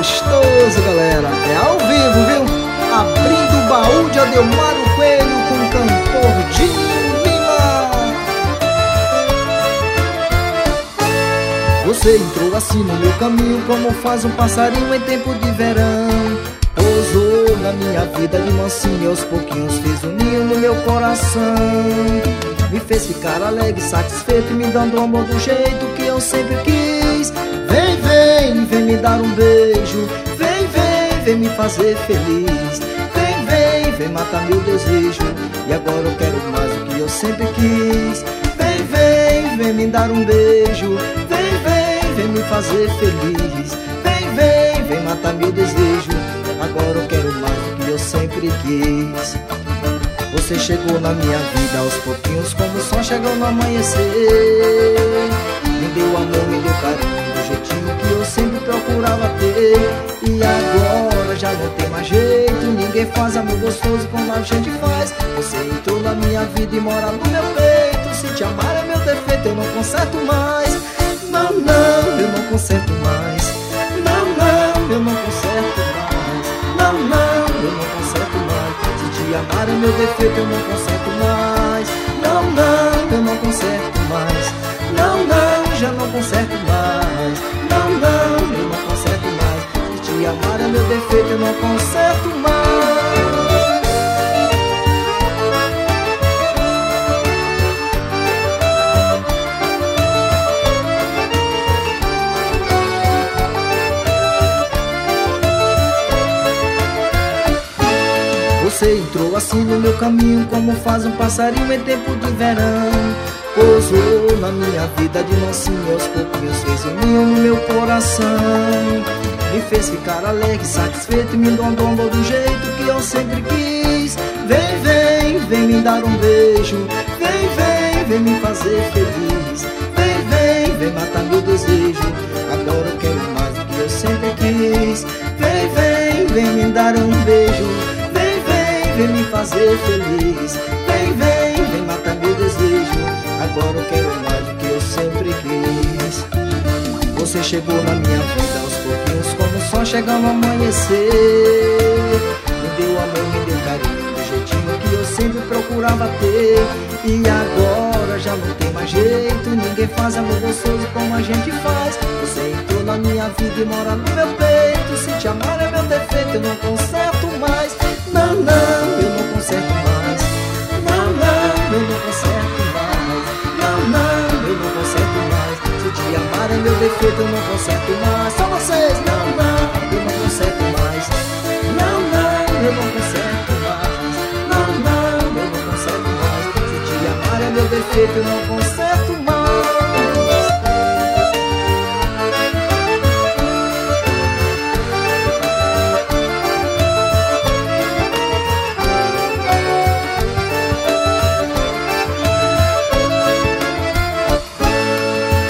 gostoso, galera. É ao vivo, viu? Abrindo o baú de Adelmário Coelho com o cantor Dinho Lima. Você entrou assim no meu caminho, como faz um passarinho em tempo de verão. Pousou na minha vida de mansinho, aos pouquinhos fez um ninho no meu coração. Me fez ficar alegre, satisfeito e me dando amor do jeito que eu sempre quis. Vem, vem, vem me dar um beijo. Vem, vem, vem me fazer feliz. Vem, vem, vem matar meu desejo. E agora eu quero mais do que eu sempre quis. Vem, vem, vem me dar um beijo. Vem, vem, vem me fazer feliz. Vem, vem, vem matar meu desejo. Agora eu quero mais do que eu sempre quis. Você chegou na minha vida aos pouquinhos, como o sol chegou no amanhecer. Me deu amor, me deu carinho, do jeitinho que eu sempre procurava ter. E agora já não tem mais jeito, ninguém faz amor gostoso como a gente faz. Você entrou na minha vida e mora no meu peito. Se te amar é meu defeito, eu não conserto mais. Não, não, eu não conserto mais. Não, não, eu não conserto mais. Não, não, eu não conserto mais. Se te amar é meu defeito, eu não conserto mais. Não, não, eu não conserto mais. Não, não, já não conserto mais. Não, não, eu não conserto mais. Se te amar é meu defeito, eu não conserto mais. Você entrou assim no meu caminho, como faz um passarinho em tempo de verão. Pousou na minha vida de mansinho, aos pouquinhos fez um ninho no meu coração. Me fez ficar alegre, satisfeito e me deu amor do jeito que eu sempre quis. Vem, vem, vem me dar um beijo. Vem, vem, vem me fazer feliz. Vem, vem, vem matar meu desejo. Agora eu quero mais do que eu sempre quis. Vem, vem, vem me dar um beijo. Vem me fazer feliz. Vem, vem, vem matar meu desejo. Agora eu quero mais do que eu sempre quis. Você chegou na minha vida aos pouquinhos, como o sol chega no amanhecer. Me deu amor, me deu carinho, do jeitinho que eu sempre procurava ter. E agora já não tem mais jeito, ninguém faz amor gostoso como a gente faz. Você entrou na minha vida e mora no meu peito. Se te amar é meu defeito, eu não conserto mais. Não, não, eu não conserto mais. Não, não, eu não conserto mais. Não, não, eu não conserto mais. Se te amar é meu defeito, eu não conserto mais. Só vocês, não, não, eu não conserto mais. Não, não, eu não conserto mais. Não, não, eu não conserto mais. Se te amar é meu defeito, eu não conserto.